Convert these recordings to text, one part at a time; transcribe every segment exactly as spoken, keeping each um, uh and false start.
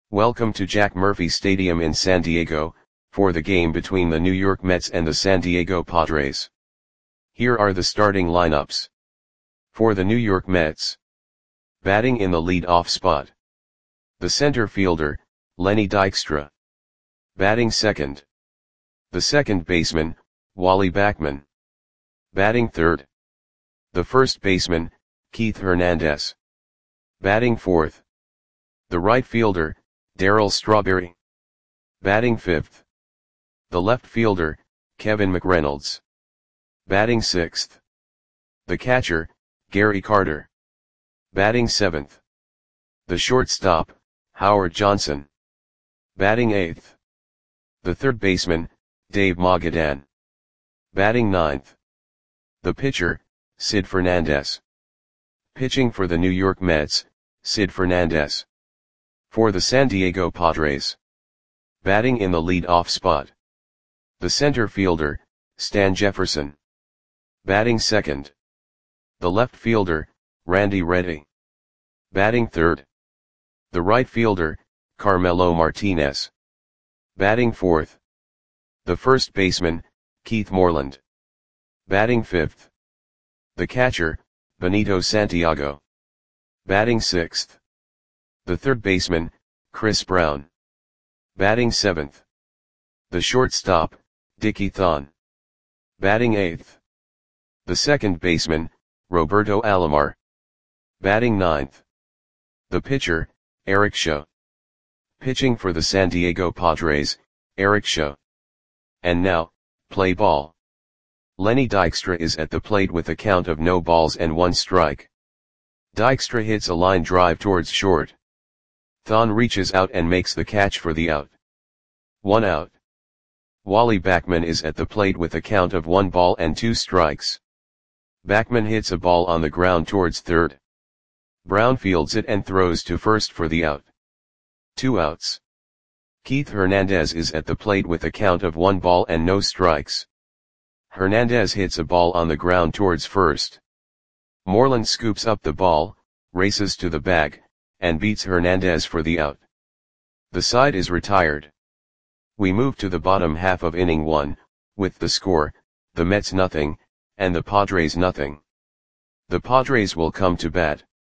Welcome to Jack Murphy Stadium in San Diego, for the game between the New York Mets and the San Diego Padres. Here are the starting lineups. For the New York Mets. Batting in the lead-off spot. The center fielder, Lenny Dykstra. Batting second. The second baseman, Wally Backman. Batting third. The first baseman, Keith Hernandez. Batting fourth. The right fielder, Darryl Strawberry. Batting fifth. The left fielder, Kevin McReynolds. Batting sixth. The catcher, Gary Carter. Batting seventh. The shortstop, Howard Johnson. Batting eighth. The third baseman, Dave Magadan. Batting ninth. The pitcher, Sid Fernandez. Pitching for the New York Mets, Sid Fernandez. For the San Diego Padres. Batting in the lead-off spot. The center fielder, Stan Jefferson. Batting second. The left fielder, Randy Reddy. Batting third. The right fielder, Carmelo Martinez. Batting fourth. The first baseman, Keith Moreland. Batting fifth. The catcher, Benito Santiago. Batting sixth. The third baseman, Chris Brown. Batting seventh. The shortstop, Dickie Thon. Batting eighth. The second baseman, Roberto Alomar. Batting ninth. The pitcher, Eric Shaw. Pitching for the San Diego Padres, Eric Shaw. And now, play ball. Lenny Dykstra is at the plate with a count of no balls and one strike. Dykstra hits a line drive towards short. Thon reaches out and makes the catch for the out. One out. Wally Backman is at the plate with a count of one ball and two strikes. Backman hits a ball on the ground towards third. Brown fields it and throws to first for the out. Two outs. Keith Hernandez is at the plate with a count of one ball and no strikes. Hernandez hits a ball on the ground towards first. Moreland scoops up the ball, races to the bag, and beats Hernandez for the out. The side is retired. We move to the bottom half of inning one, with the score, the Mets nothing, and the Padres nothing. The Padres will come to bat.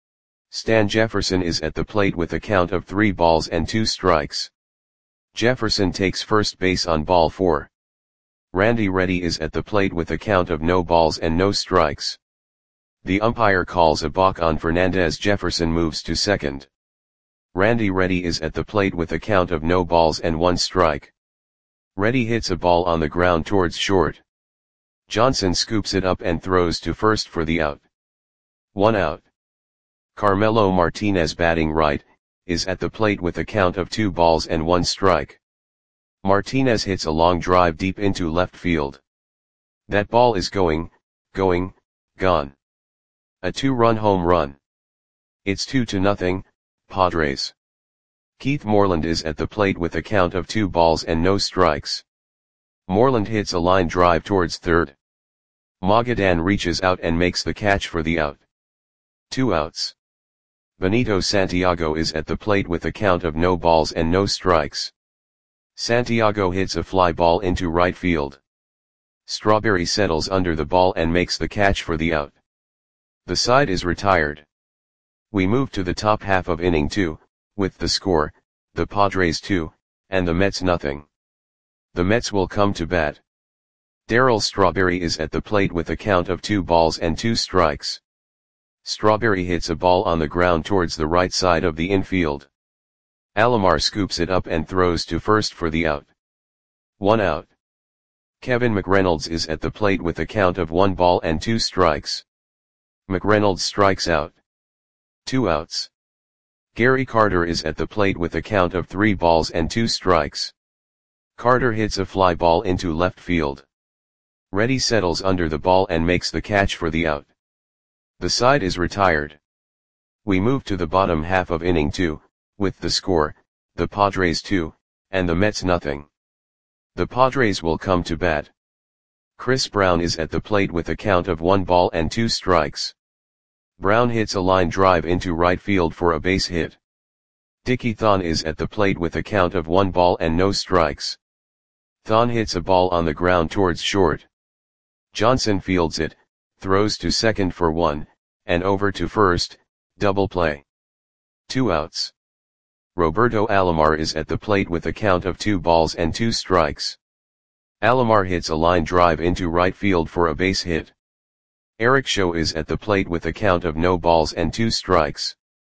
Stan Jefferson is at the plate with a count of three balls and two strikes. Jefferson takes first base on ball four. Randy Reddy is at the plate with a count of no balls and no strikes. The umpire calls a balk on Fernandez. Jefferson moves to second. Randy Reddy is at the plate with a count of no balls and one strike. Reddy hits a ball on the ground towards short. Johnson scoops it up and throws to first for the out. One out. Carmelo Martinez, batting right, is at the plate with a count of two balls and one strike. Martinez hits a long drive deep into left field. That ball is going, going, gone. A two-run home run. It's two to nothing, Padres. Keith Moreland is at the plate with a count of two balls and no strikes. Moreland hits a line drive towards third. Magadan reaches out and makes the catch for the out. Two outs. Benito Santiago is at the plate with a count of no balls and no strikes. Santiago hits a fly ball into right field. Strawberry settles under the ball and makes the catch for the out. The side is retired. We move to the top half of inning two, with the score, the Padres two, and the Mets nothing. The Mets will come to bat. Darryl Strawberry is at the plate with a count of two balls and two strikes. Strawberry hits a ball on the ground towards the right side of the infield. Alomar scoops it up and throws to first for the out. One out. Kevin McReynolds is at the plate with a count of one ball and two strikes. McReynolds strikes out. Two outs. Gary Carter is at the plate with a count of three balls and two strikes. Carter hits a fly ball into left field. Reddy settles under the ball and makes the catch for the out. The side is retired. We move to the bottom half of inning two, with the score, the Padres two, and the Mets nothing. The Padres will come to bat. Chris Brown is at the plate with a count of one ball and two strikes. Brown hits a line drive into right field for a base hit. Dickie Thon is at the plate with a count of one ball and no strikes. Thon hits a ball on the ground towards short. Johnson fields it, throws to second for one, and over to first, double play. Two outs. Roberto Alomar is at the plate with a count of two balls and two strikes. Alomar hits a line drive into right field for a base hit. Eric Show is at the plate with a count of no balls and two strikes.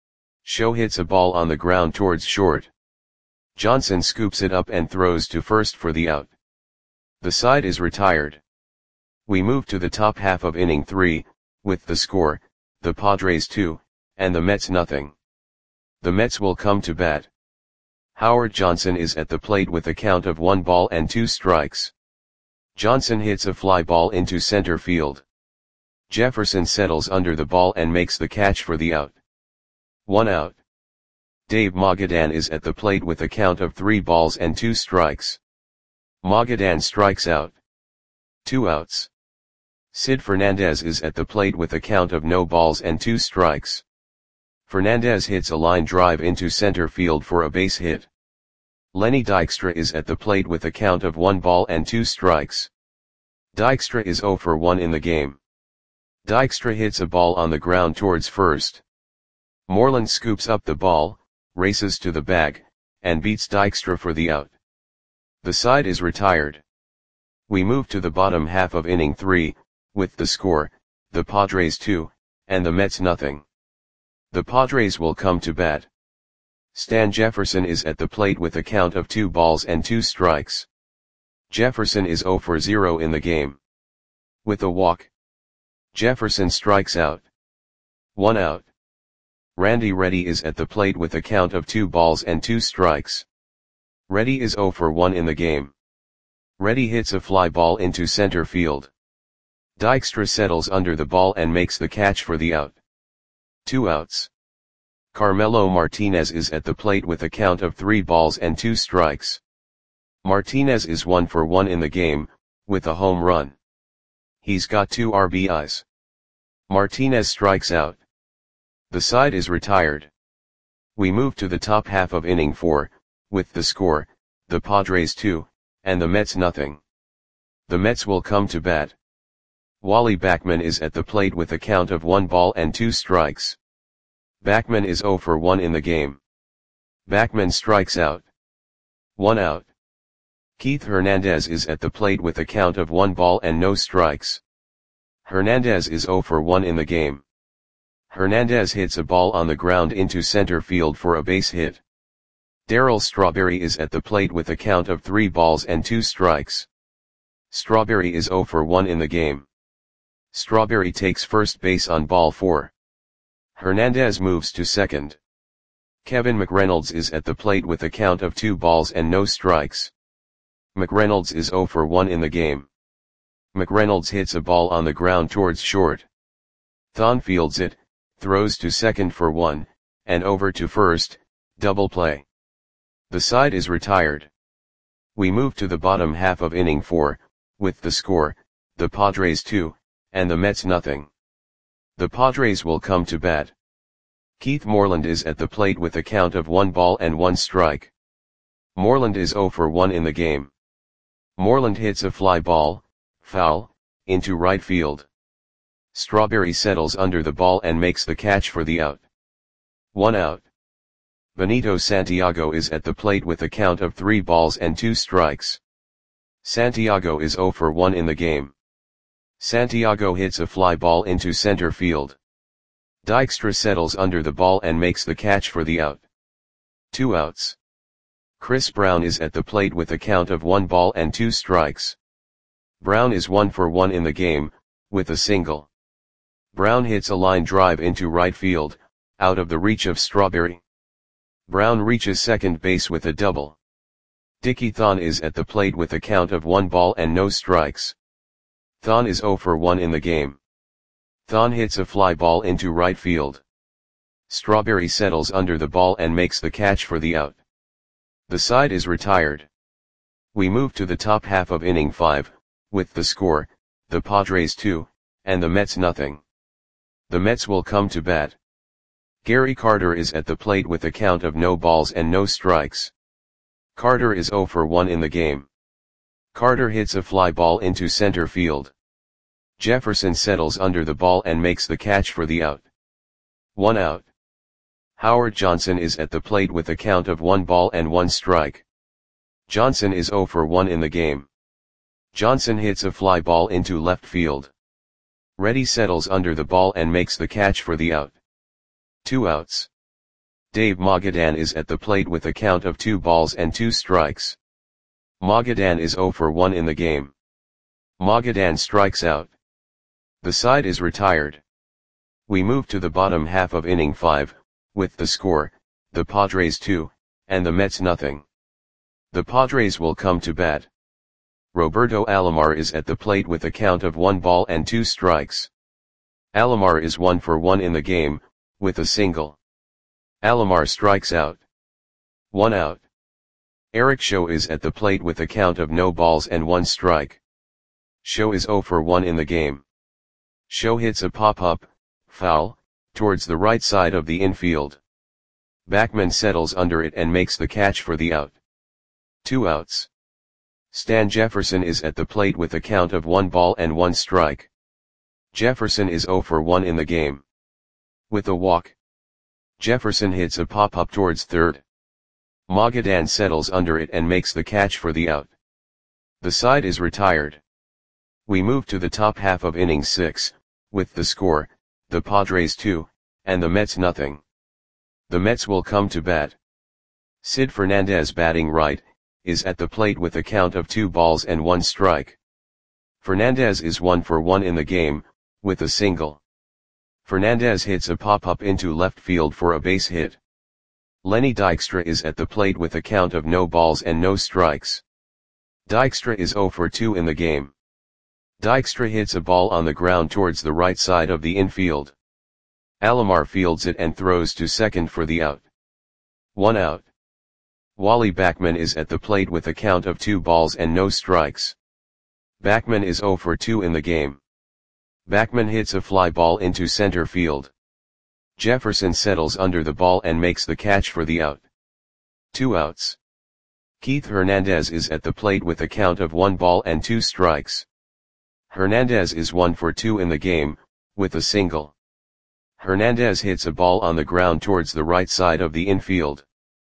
Show hits a ball on the ground towards short. Johnson scoops it up and throws to first for the out. The side is retired. We move to the top half of inning three, with the score, the Padres two, and the Mets nothing. The Mets will come to bat. Howard Johnson is at the plate with a count of one ball and two strikes. Johnson hits a fly ball into center field. Jefferson settles under the ball and makes the catch for the out. One out. Dave Magadan is at the plate with a count of three balls and two strikes. Magadan strikes out. Two outs. Sid Fernandez is at the plate with a count of no balls and two strikes. Fernandez hits a line drive into center field for a base hit. Lenny Dykstra is at the plate with a count of one ball and two strikes. Dykstra is zero for one in the game. Dykstra hits a ball on the ground towards first. Moreland scoops up the ball, races to the bag, and beats Dykstra for the out. The side is retired. We move to the bottom half of inning three, with the score, the Padres two, and the Mets nothing. The Padres will come to bat. Stan Jefferson is at the plate with a count of two balls and two strikes. Jefferson is zero for zero in the game. With a walk, Jefferson strikes out. One out. Randy Reddy is at the plate with a count of two balls and two strikes. Reddy is zero for one in the game. Reddy hits a fly ball into center field. Dykstra settles under the ball and makes the catch for the out. Two outs. Carmelo Martinez is at the plate with a count of three balls and two strikes. Martinez is one for one in the game, with a home run. He's got two R B Is. Martinez strikes out. The side is retired. We move to the top half of inning four, with the score, the Padres two, and the Mets nothing. The Mets will come to bat. Wally Backman is at the plate with a count of one ball and two strikes. Backman is zero for one in the game. Backman strikes out. One out. Keith Hernandez is at the plate with a count of one ball and no strikes. Hernandez is zero for one in the game. Hernandez hits a ball on the ground into center field for a base hit. Darryl Strawberry is at the plate with a count of three balls and two strikes. Strawberry is zero for one in the game. Strawberry takes first base on ball four. Hernandez moves to second. Kevin McReynolds is at the plate with a count of two balls and no strikes. McReynolds is zero for one in the game. McReynolds hits a ball on the ground towards short. Thon fields it, throws to second for one, and over to first, double play. The side is retired. We move to the bottom half of inning four, with the score, the Padres two, and the Mets nothing. The Padres will come to bat. Keith Moreland is at the plate with a count of one ball and one strike. Moreland is zero for one in the game. Moreland hits a fly ball, foul, into right field. Strawberry settles under the ball and makes the catch for the out. One out. Benito Santiago is at the plate with a count of three balls and two strikes. Santiago is zero for one in the game. Santiago hits a fly ball into center field. Dykstra settles under the ball and makes the catch for the out. Two outs. Chris Brown is at the plate with a count of one ball and two strikes. Brown is one for one in the game, with a single. Brown hits a line drive into right field, out of the reach of Strawberry. Brown reaches second base with a double. Dickie Thon is at the plate with a count of one ball and no strikes. Thon is zero for one in the game. Thon hits a fly ball into right field. Strawberry settles under the ball and makes the catch for the out. The side is retired. We move to the top half of inning five, with the score, the Padres two, and the Mets nothing. The Mets will come to bat. Gary Carter is at the plate with a count of no balls and no strikes. Carter is zero for one in the game. Carter hits a fly ball into center field. Jefferson settles under the ball and makes the catch for the out. One out. Howard Johnson is at the plate with a count of one ball and one strike. Johnson is zero for one in the game. Johnson hits a fly ball into left field. Reddy settles under the ball and makes the catch for the out. Two outs. Dave Magadan is at the plate with a count of two balls and two strikes. Magadan is zero for one in the game. Magadan strikes out. The side is retired. We move to the bottom half of inning five, with the score, the Padres two, and the Mets nothing. The Padres will come to bat. Roberto Alomar is at the plate with a count of one ball and two strikes. Alomar is one for one in the game, with a single. Alomar strikes out. One out. Eric Show is at the plate with a count of no balls and one strike. Show is zero for one in the game. Show hits a pop-up, foul, towards the right side of the infield. Backman settles under it and makes the catch for the out. Two outs. Stan Jefferson is at the plate with a count of one ball and one strike. Jefferson is zero for one in the game. With a walk, Jefferson hits a pop-up towards third. Magadan settles under it and makes the catch for the out. The side is retired. We move to the top half of inning six, with the score, the Padres two, and the Mets nothing. The Mets will come to bat. Sid Fernandez, batting right, is at the plate with a count of two balls and one strike. Fernandez is one for one in the game, with a single. Fernandez hits a pop-up into left field for a base hit. Lenny Dykstra is at the plate with a count of no balls and no strikes. Dykstra is zero for two in the game. Dykstra hits a ball on the ground towards the right side of the infield. Alomar fields it and throws to second for the out. One out. Wally Backman is at the plate with a count of two balls and no strikes. Backman is zero for two in the game. Backman hits a fly ball into center field. Jefferson settles under the ball and makes the catch for the out. Two outs. Keith Hernandez is at the plate with a count of one ball and two strikes. Hernandez is one for two in the game, with a single. Hernandez hits a ball on the ground towards the right side of the infield.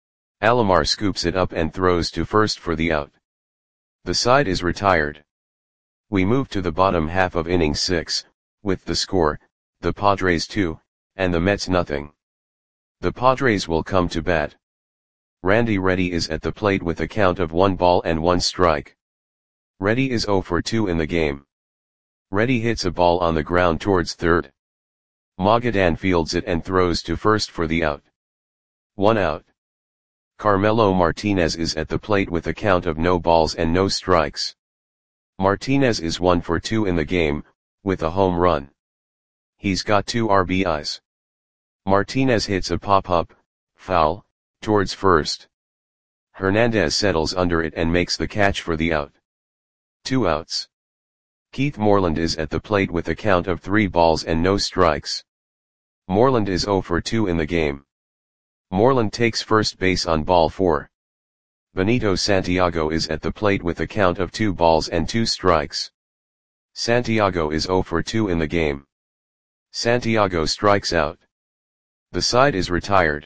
Alomar scoops it up and throws to first for the out. The side is retired. We move to the bottom half of inning six, with the score, the Padres two, and the Mets nothing. The Padres will come to bat. Randy Reddy is at the plate with a count of one ball and one strike. Reddy is zero for two in the game. Reddy hits a ball on the ground towards third. Magadan fields it and throws to first for the out. One out. Carmelo Martinez is at the plate with a count of no balls and no strikes. Martinez is one for two in the game, with a home run. He's got two R B Is. Martinez hits a pop-up, foul, towards first. Hernandez settles under it and makes the catch for the out. Two outs. Keith Moreland is at the plate with a count of three balls and no strikes. Moreland is zero for two in the game. Moreland takes first base on ball four. Benito Santiago is at the plate with a count of two balls and two strikes. Santiago is zero for two in the game. Santiago strikes out. The side is retired.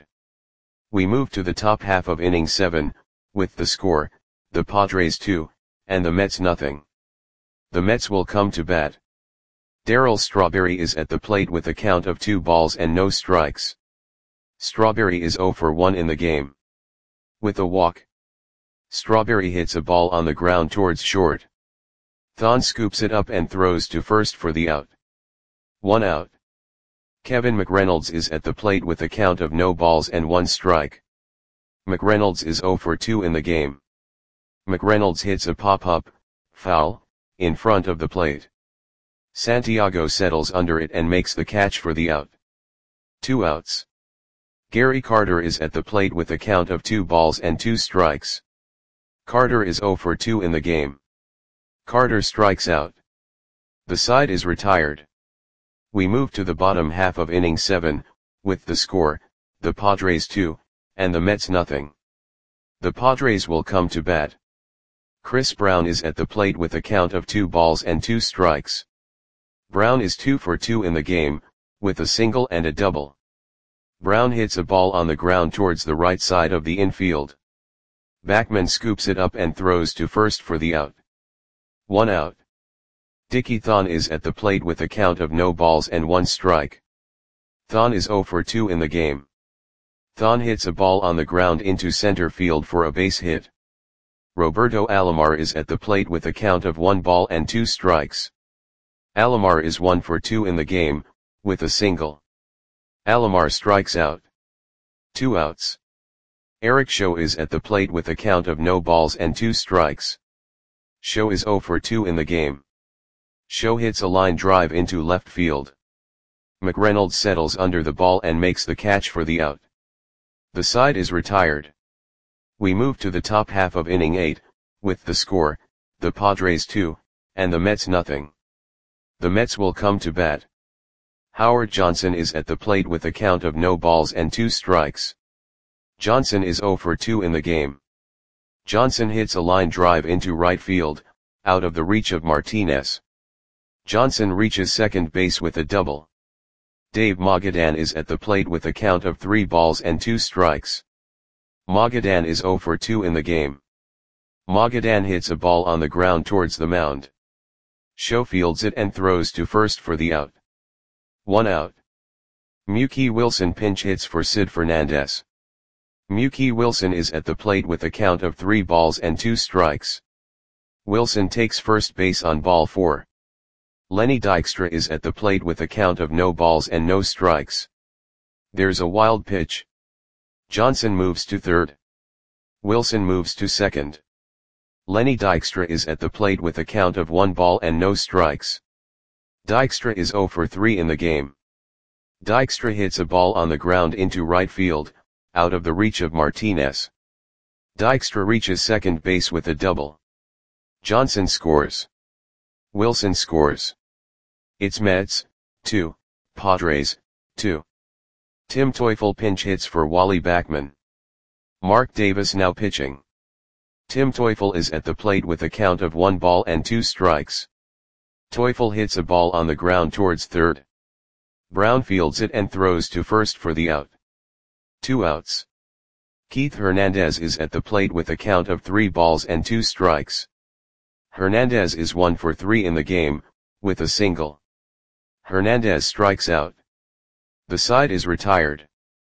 We move to the top half of inning seven, with the score, the Padres two, and the Mets nothing. The Mets will come to bat. Darryl Strawberry is at the plate with a count of two balls and no strikes. Strawberry is zero for one in the game. With a walk, Strawberry hits a ball on the ground towards short. Thon scoops it up and throws to first for the out. One out. Kevin McReynolds is at the plate with a count of no balls and one strike. McReynolds is zero for two in the game. McReynolds hits a pop-up, foul, in front of the plate. Santiago settles under it and makes the catch for the out. Two outs. Gary Carter is at the plate with a count of two balls and two strikes. Carter is zero for two in the game. Carter strikes out. The side is retired. We move to the bottom half of inning seven, with the score, the Padres two, and the Mets nothing. The Padres will come to bat. Chris Brown is at the plate with a count of two balls and two strikes. Brown is two for two in the game, with a single and a double. Brown hits a ball on the ground towards the right side of the infield. Backman scoops it up and throws to first for the out. One out. Dickie Thon is at the plate with a count of no balls and one strike. Thon is zero for two in the game. Thon hits a ball on the ground into center field for a base hit. Roberto Alomar is at the plate with a count of one ball and two strikes. Alomar is one for two in the game, with a single. Alomar strikes out. Two outs. Eric Show is at the plate with a count of no balls and two strikes. Show is zero for two in the game. Show hits a line drive into left field. McReynolds settles under the ball and makes the catch for the out. The side is retired. We move to the top half of inning eight, with the score, the Padres two, and the Mets nothing. The Mets will come to bat. Howard Johnson is at the plate with a count of no balls and two strikes. Johnson is zero for two in the game. Johnson hits a line drive into right field, out of the reach of Martinez. Johnson reaches second base with a double. Dave Magadan is at the plate with a count of three balls and two strikes. Magadan is zero for two in the game. Magadan hits a ball on the ground towards the mound. Show fields it and throws to first for the out. One out. Mookie Wilson pinch hits for Sid Fernandez. Mookie Wilson is at the plate with a count of three balls and two strikes. Wilson takes first base on ball four. Lenny Dykstra is at the plate with a count of no balls and no strikes. There's a wild pitch. Johnson moves to third. Wilson moves to second. Lenny Dykstra is at the plate with a count of one ball and no strikes. Dykstra is zero for three in the game. Dykstra hits a ball on the ground into right field, out of the reach of Martinez. Dykstra reaches second base with a double. Johnson scores. Wilson scores. It's Mets, two, Padres, two. Tim Teufel pinch hits for Wally Backman. Mark Davis now pitching. Tim Teufel is at the plate with a count of one ball and two strikes. Teufel hits a ball on the ground towards third. Brown fields it and throws to first for the out. Two outs. Keith Hernandez is at the plate with a count of three balls and two strikes. Hernandez is one for three in the game, with a single. Hernandez strikes out. The side is retired.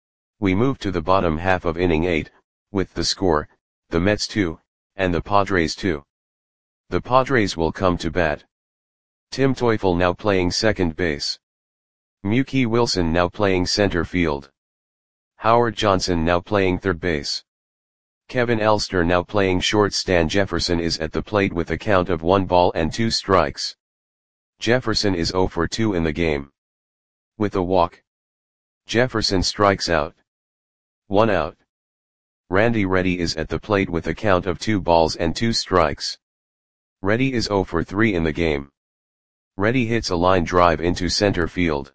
We move to the bottom half of inning eight, with the score, the Mets two, and the Padres two. The Padres will come to bat. Tim Teufel now playing second base. Mookie Wilson now playing center field. Howard Johnson now playing third base. Kevin Elster now playing short. Stan Jefferson is at the plate with a count of one ball and two strikes. Jefferson is zero for two in the game. With a walk. Jefferson strikes out. One out. Randy Reddy is at the plate with a count of two balls and two strikes. Reddy is zero for three in the game. Reddy hits a line drive into center field.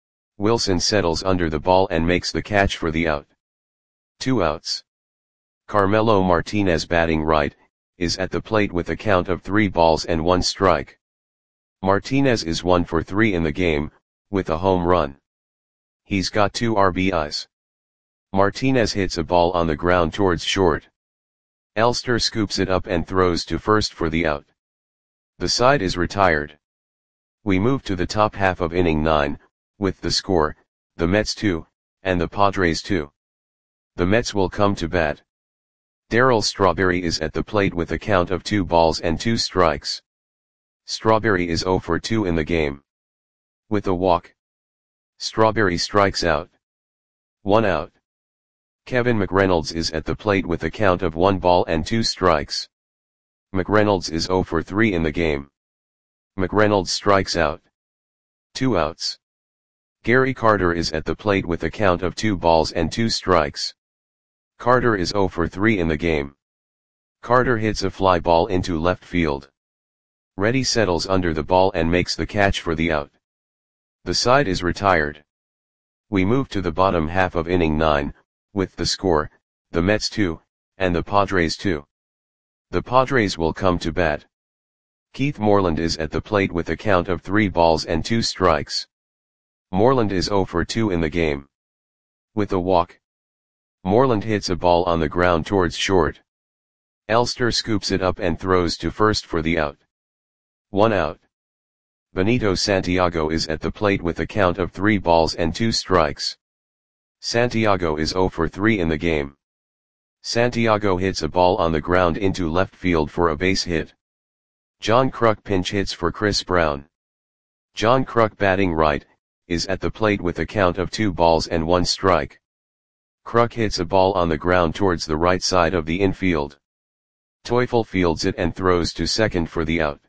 Wilson settles under the ball and makes the catch for the out. Two outs. Carmelo Martinez batting right, is at the plate with a count of three balls and one strike. Martinez is one for three in the game, with a home run. He's got two R B Is. Martinez hits a ball on the ground towards short. Elster scoops it up and throws to first for the out. The side is retired. We move to the top half of inning nine, with the score, the Mets two, and the Padres two. The Mets will come to bat. Darryl Strawberry is at the plate with a count of two balls and two strikes. Strawberry is zero for two in the game. With a walk. Strawberry strikes out. One out. Kevin McReynolds is at the plate with a count of one ball and two strikes. McReynolds is zero for three in the game. McReynolds strikes out. Two outs. Gary Carter is at the plate with a count of two balls and two strikes. Carter is zero for three in the game. Carter hits a fly ball into left field. Reddy settles under the ball and makes the catch for the out. The side is retired. We move to the bottom half of inning nine, with the score, the Mets two, and the Padres two. The Padres will come to bat. Keith Moreland is at the plate with a count of three balls and two strikes. Moreland is oh for two in the game. With a walk, Moreland hits a ball on the ground towards short. Elster scoops it up and throws to first for the out. One out. Benito Santiago is at the plate with a count of three balls and two strikes. Santiago is oh for three in the game. Santiago hits a ball on the ground into left field for a base hit. John Kruk pinch hits for Chris Brown. John Kruk, batting right, is at the plate with a count of two balls and one strike. Kruk hits a ball on the ground towards the right side of the infield. Teufel fields it and throws to second for the out.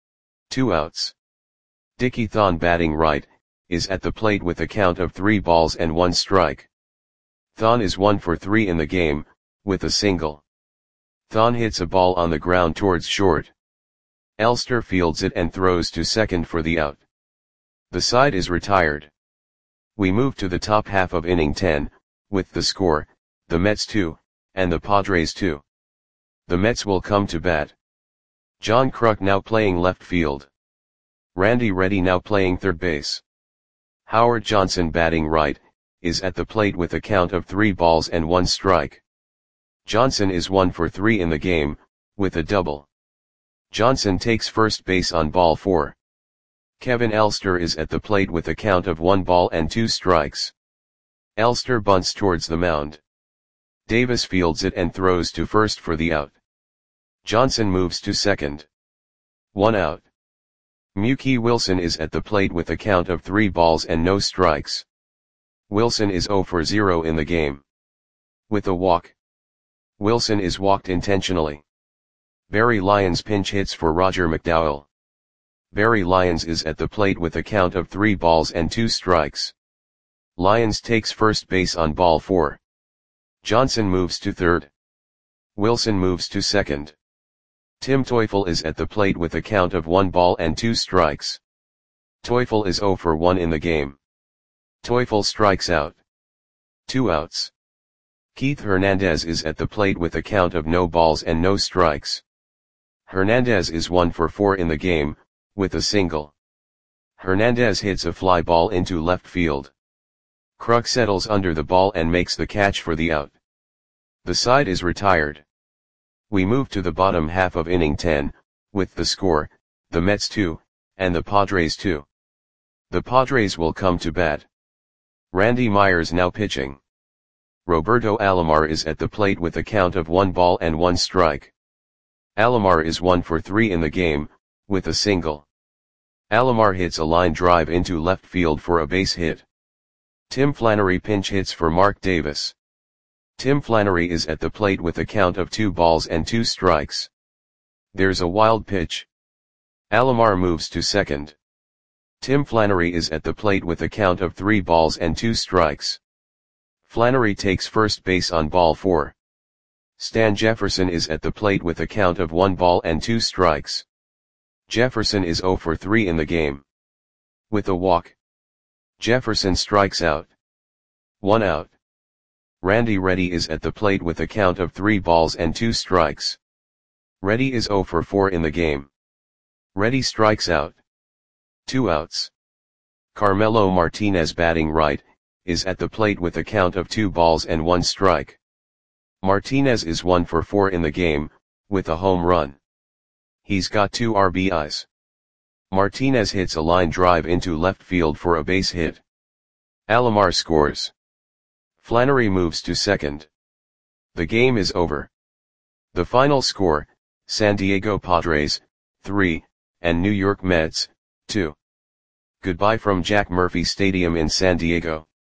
Two outs. Dickie Thon, batting right, is at the plate with a count of three balls and one strike. Thon is one for three in the game, with a single. Thon hits a ball on the ground towards short. Elster fields it and throws to second for the out. The side is retired. We move to the top half of inning ten, with the score, the Mets two, and the Padres two. The Mets will come to bat. John Kruk now playing left field. Randy Reddy now playing third base. Howard Johnson, batting right, is at the plate with a count of three balls and one strike. Johnson is one for three in the game, with a double. Johnson takes first base on ball four. Kevin Elster is at the plate with a count of one ball and two strikes. Elster bunts towards the mound. Davis fields it and throws to first for the out. Johnson moves to second. One out. Mookie Wilson is at the plate with a count of three balls and no strikes. Wilson is oh for zero in the game. With a walk, Wilson is walked intentionally. Barry Lyons pinch hits for Roger McDowell. Barry Lyons is at the plate with a count of three balls and two strikes. Lyons takes first base on ball four. Johnson moves to third. Wilson moves to second. Tim Teufel is at the plate with a count of one ball and two strikes. Teufel is oh for one in the game. Teufel strikes out. Two outs. Keith Hernandez is at the plate with a count of no balls and no strikes. Hernandez is one for four in the game, with a single. Hernandez hits a fly ball into left field. Kruk settles under the ball and makes the catch for the out. The side is retired. We move to the bottom half of inning ten, with the score, the Mets two, and the Padres two. The Padres will come to bat. Randy Myers now pitching. Roberto Alomar is at the plate with a count of one ball and one strike. Alomar is one for three in the game, with a single. Alomar hits a line drive into left field for a base hit. Tim Flannery pinch hits for Mark Davis. Tim Flannery is at the plate with a count of two balls and two strikes. There's a wild pitch. Alomar moves to second. Tim Flannery is at the plate with a count of three balls and two strikes. Flannery takes first base on ball four. Stan Jefferson is at the plate with a count of one ball and two strikes. Jefferson is oh for three in the game. With a walk, Jefferson strikes out. One out. Randy Reddy is at the plate with a count of three balls and two strikes. Reddy is oh for four in the game. Reddy strikes out. Two outs. Carmelo Martinez, batting right, is at the plate with a count of two balls and one strike. Martinez is one for four in the game, with a home run. He's got two R B Is. Martinez hits a line drive into left field for a base hit. Alomar scores. Flannery moves to second. The game is over. The final score, San Diego Padres, three, and New York Mets, two. Goodbye from Jack Murphy Stadium in San Diego.